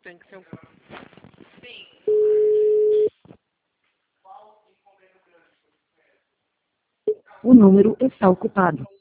tem que ser um... O número está ocupado.